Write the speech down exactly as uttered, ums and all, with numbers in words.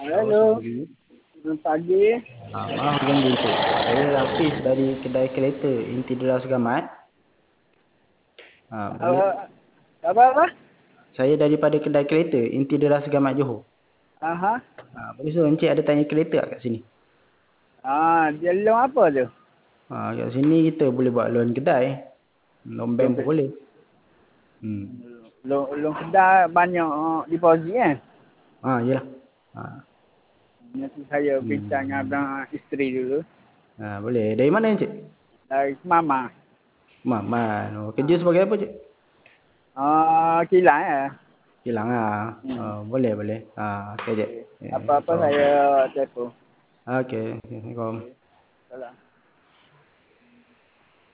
Halo, Halo, selamat pagi. selamat pagi. Ah, maaf ganggu Encik. Saya Hafiz dari kedai kereta Inti Deras Gamat. Ah, boleh. Apa apa? apa? Saya daripada kedai kereta Inti Deras Gamat Johor. Aha. Ah, boleh suruh Encik ada tanya kereta tak kat sini? Ah, dia loan apa tu? Ah, kat sini kita boleh buat loan kedai. Loan Loan bank ke pun boleh. Hmm. loan, loan kedai banyak uh, deposit kan? Ah, yalah. Ah. Nanti saya bincang Hmm. dengan isteri dulu. Ah, boleh. Dari mana Encik? Dari Mama. Maman. Oh, kerja Ah, sebagai apa Cik? ah kilang ya. Hilang ah. Hmm. Oh, boleh boleh. Ah, okey Cik. Okay. Eh, Apa-apa oh. saya telefon. Okey. Assalamualaikum. Okay. Salam.